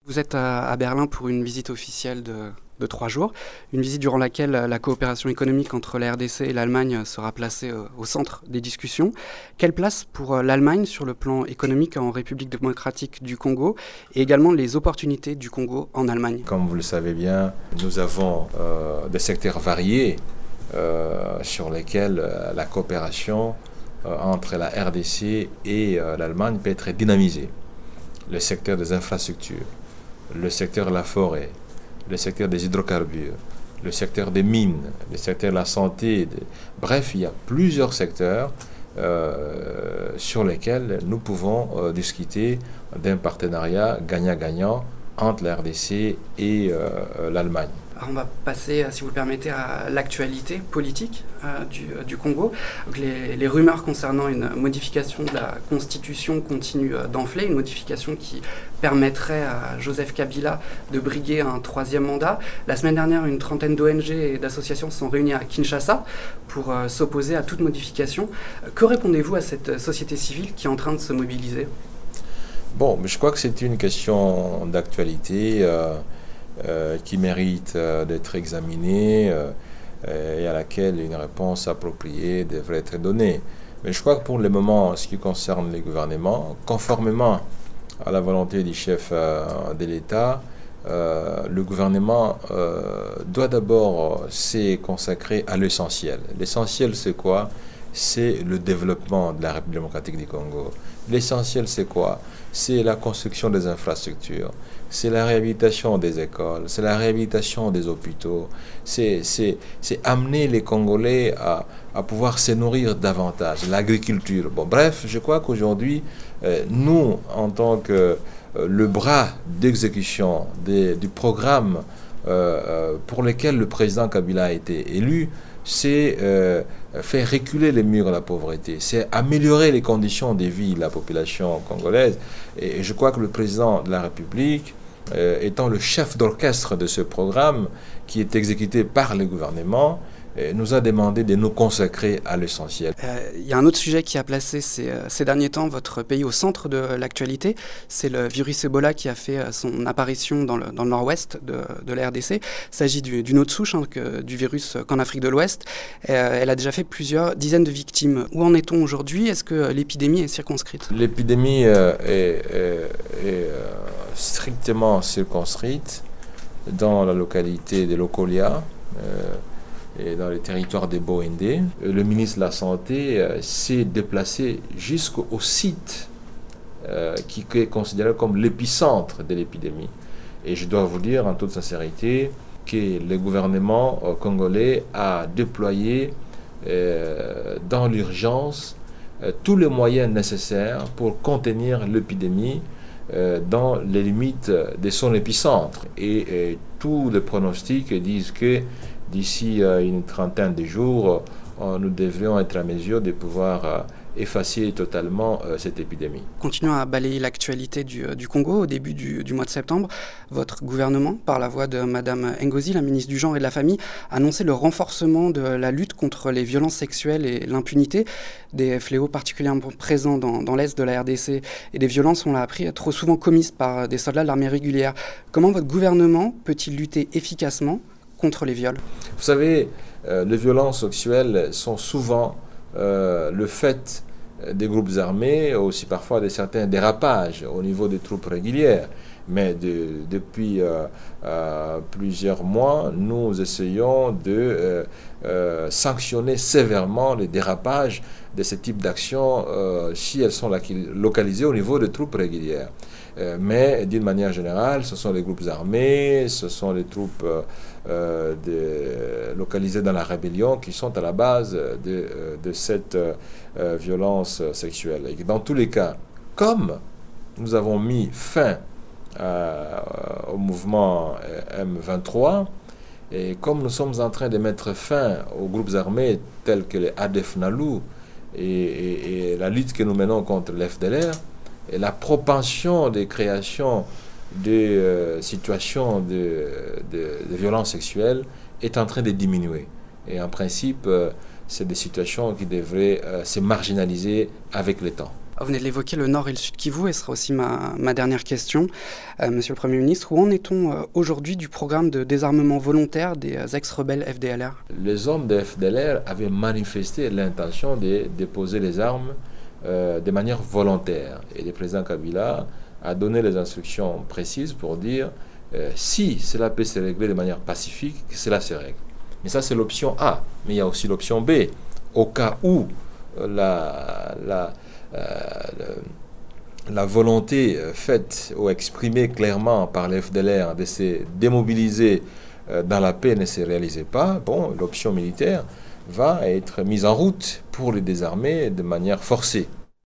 Vous êtes à Berlin pour une visite officielle de 3 jours, une visite durant laquelle la coopération économique entre la RDC et l'Allemagne sera placée au centre des discussions. Quelle place pour l'Allemagne sur le plan économique en République démocratique du Congo et également les opportunités du Congo en Allemagne? Comme vous le savez bien, nous avons des secteurs variés sur lesquels la coopération entre la RDC et l'Allemagne peut être dynamisée. Le secteur des infrastructures, le secteur de la forêt, le secteur des hydrocarbures, le secteur des mines, le secteur de la santé. Bref, il y a plusieurs secteurs sur lesquels nous pouvons discuter d'un partenariat gagnant-gagnant entre la RDC et l'Allemagne. On va passer, si vous le permettez, à l'actualité politique du Congo. Donc les rumeurs concernant une modification de la Constitution continuent d'enfler, une modification qui permettrait à Joseph Kabila de briguer un 3e mandat. La semaine dernière, une trentaine d'ONG et d'associations se sont réunies à Kinshasa pour s'opposer à toute modification. Que répondez-vous à cette société civile qui est en train de se mobiliser? Bon, je crois que c'est une question d'actualité qui mérite d'être examinée et à laquelle une réponse appropriée devrait être donnée. Mais je crois que pour le moment, en ce qui concerne les gouvernements, conformément à la volonté du chef de l'État, le gouvernement doit d'abord se consacrer à l'essentiel. L'essentiel, c'est quoi? C'est le développement de la République démocratique du Congo. L'essentiel, c'est quoi? C'est la construction des infrastructures, c'est la réhabilitation des écoles, c'est la réhabilitation des hôpitaux, c'est amener les Congolais à pouvoir se nourrir davantage, l'agriculture. Bon, bref, je crois qu'aujourd'hui, nous, en tant que le bras d'exécution du programme pour lequel le président Kabila a été élu, c'est faire reculer les murs de la pauvreté, c'est améliorer les conditions de vie de la population congolaise. Et je crois que le président de la République, étant le chef d'orchestre de ce programme qui est exécuté par le gouvernement, nous a demandé de nous consacrer à l'essentiel. Il y a un autre sujet qui a placé ces derniers temps votre pays au centre de l'actualité, c'est le virus Ebola qui a fait son apparition dans le nord-ouest de la RDC. Il s'agit d'une autre souche du virus qu'en Afrique de l'Ouest. Elle a déjà fait plusieurs dizaines de victimes. Où en est-on aujourd'hui? Est-ce que l'épidémie est circonscrite? L'épidémie est strictement circonscrite dans la localité de Lokolia, et dans les territoires des Boendé. Le ministre de la Santé s'est déplacé jusqu'au site qui est considéré comme l'épicentre de l'épidémie. Et je dois vous dire en toute sincérité que le gouvernement congolais a déployé dans l'urgence tous les moyens nécessaires pour contenir l'épidémie dans les limites de son épicentre. Et tous les pronostics disent que d'ici une trentaine de jours, nous devrions être à mesure de pouvoir effacer totalement cette épidémie. Continuons à balayer l'actualité du Congo. Au début du mois de septembre, votre gouvernement, par la voix de Mme Ngozi, la ministre du Genre et de la Famille, a annoncé le renforcement de la lutte contre les violences sexuelles et l'impunité, des fléaux particulièrement présents dans l'est de la RDC et des violences, on l'a appris, trop souvent commises par des soldats de l'armée régulière. Comment votre gouvernement peut-il lutter efficacement contre les viols? Vous savez, les violences sexuelles sont souvent le fait des groupes armés, aussi parfois de certains dérapages au niveau des troupes régulières. Mais depuis plusieurs mois, nous essayons de sanctionner sévèrement les dérapages de ce type d'actions si elles sont localisées au niveau des troupes régulières. Mais d'une manière générale, ce sont les groupes armés, ce sont les troupes localisées dans la rébellion qui sont à la base de cette violence sexuelle. Et dans tous les cas, comme nous avons mis fin au mouvement M23, et comme nous sommes en train de mettre fin aux groupes armés tels que les ADF NALU et la lutte que nous menons contre l'FDLR, et la propension de création de situations de violence sexuelle est en train de diminuer. Et en principe, c'est des situations qui devraient se marginaliser avec le temps. Vous venez de l'évoquer, le Nord et le Sud Kivu, et ce sera aussi ma dernière question. Monsieur le Premier ministre, où en est-on aujourd'hui du programme de désarmement volontaire des ex-rebelles FDLR? Les hommes de FDLR avaient manifesté l'intention de déposer les armes de manière volontaire. Et le président Kabila a donné les instructions précises pour dire si cela peut se régler de manière pacifique, que cela se règle. Mais ça, c'est l'option A. Mais il y a aussi l'option B. Au cas où la volonté faite ou exprimée clairement par les FDLR de se démobiliser dans la paix ne se réalisait pas, bon, l'option militaire va être mise en route pour les désarmer de manière forcée.